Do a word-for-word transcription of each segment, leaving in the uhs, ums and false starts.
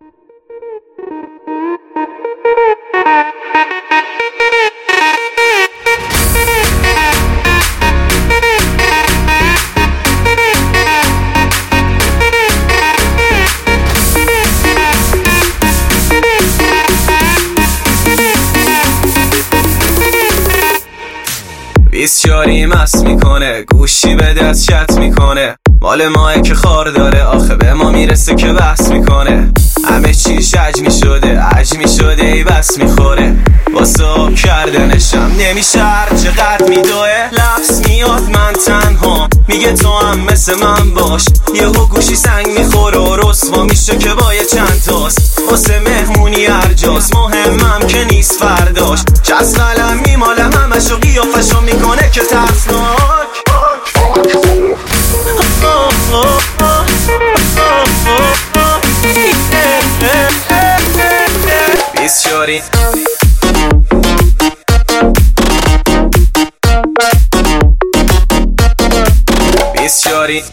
بیسیاری مست میکنه، گوشی به دست چت میکنه، مال ماه که خار داره، آخه به ما میرسه که بحث میکنه. همه چیش عجمی شده، عجمی شده ای بس میخوره، واسه آب کردنشم نمیشه هر چقدر میدوه. لفظ میاد من تنها، میگه تو هم مثل من باش، یهو گوشی سنگ میخوره و رسوا میشه که با یه چند تاست. واسه مهمونی هر جاست، مهمم که نیست فرداش، چست قلم میمالم همشو قیافشو میکنه که ترسناک. بیسیاری بیسیاری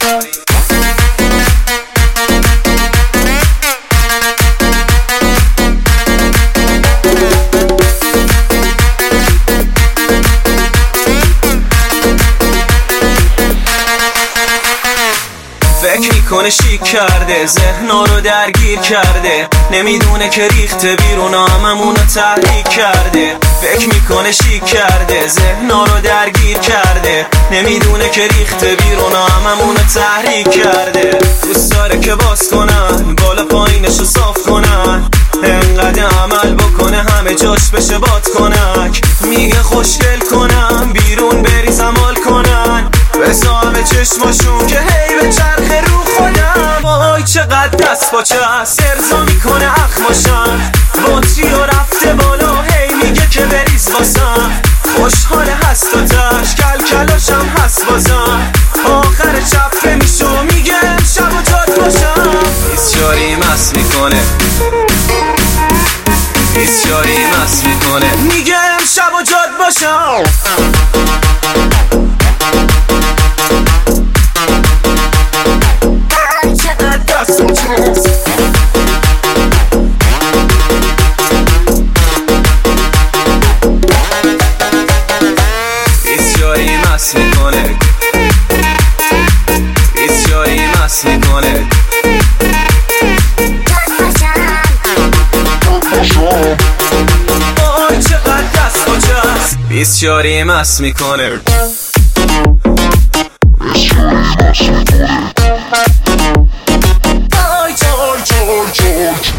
فکر میکنه شیک کرده، ذهنا رو درگیر کرده، نمیدونه که ریخته بیرون هممونو تحریک کرده. فکر میکنه شیک کرده، ذهنا رو درگیر کرده، نمیدونه که ریخته بیرون هممونو تحریک کرده. دوست داره که باز کنن، بالا پایینشو صاف کنن، انقدر عمل بکنه همه جاش بشه باد کنک. میگه خوشگل کنم بیرون بریزم حال کنن، بسا همه چشماشون که هی به چرخ رو خودم. وای چقدر دست با چست ارزا میکنه اخماشم، باتری و رفته بالا هی میگه که بریز واسم. خوشحال هست و تش کل کلاشم هست بازم، آخر چپه میشه و میگه امشب و جاد باشم. بیسیاری مست میکنه، بیسیاری مست میکنه، میگه امشب و جاد باشم. بیسیاری مست میکنه، بیسیاری مست میکنه، آی چقدر دست با چست. بیسیاری مست میکنه، بیسیاری مست میکنه، آی چار چار چار.